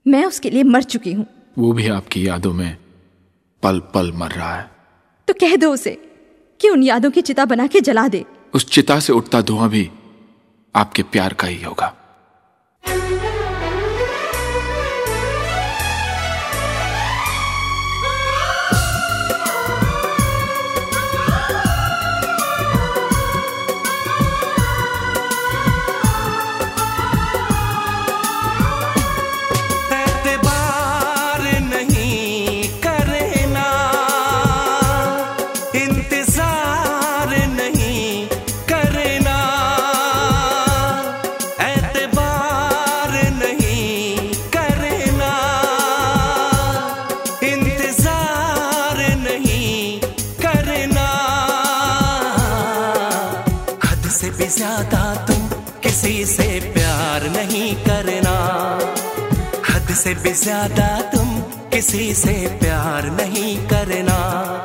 मैं उसके लिए मर चुकी हूँ। वो भी आपकी यादों में पल पल मर रहा है। तो कह दो उसे कि उन यादों की चिता बना के जला दे। उस चिता से उठता धुआं भी आपके प्यार का ही होगा। भी ज्यादा तुम किसी से प्यार नहीं करना, हद से भी ज्यादा तुम किसी से प्यार नहीं करना।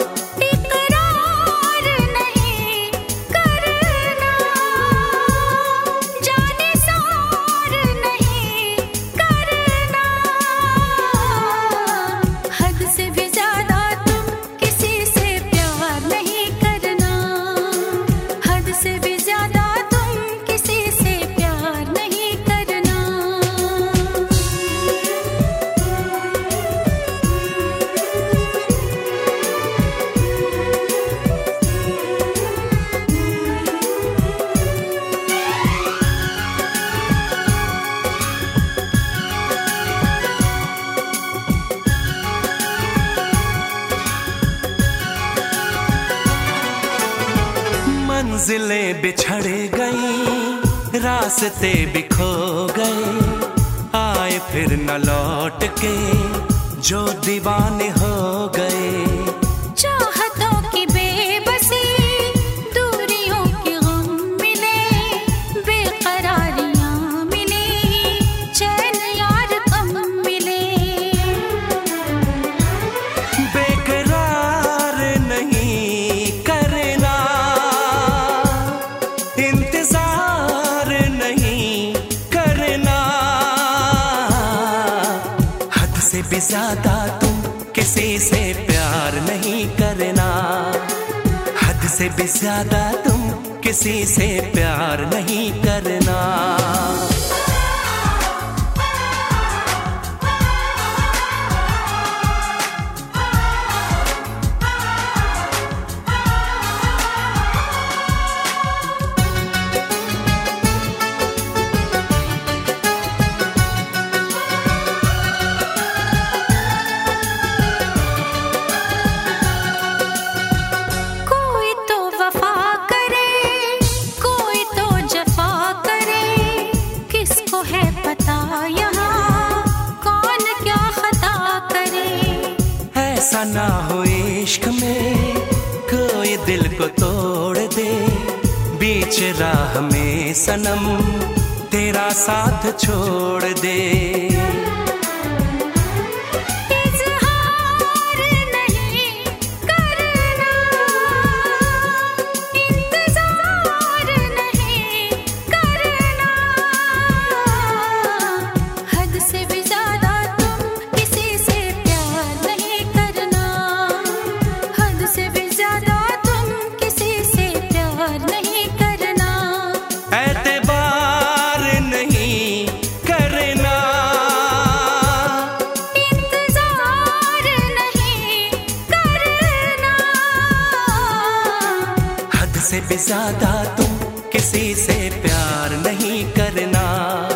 मंजिलें बिछड़ गई, रास्ते भी खो गए, आए फिर न लौट के जो दीवाने हो गए। चाहतों की बेबसी, दूरियों के गम मिले, बेकरारियां मिली, चैन यार कम मिले। बेकरार नहीं करना, इंतजार नहीं करना, हद से भी ज्यादा तुम किसी से प्यार नहीं करना, हद से भी ज्यादा तुम किसी से प्यार नहीं करना। ऐसा ना हो इश्क में कोई दिल को तोड़ दे, बीच राह में सनम तेरा साथ छोड़ दे। से भी ज्यादा तुम किसी से प्यार नहीं करना।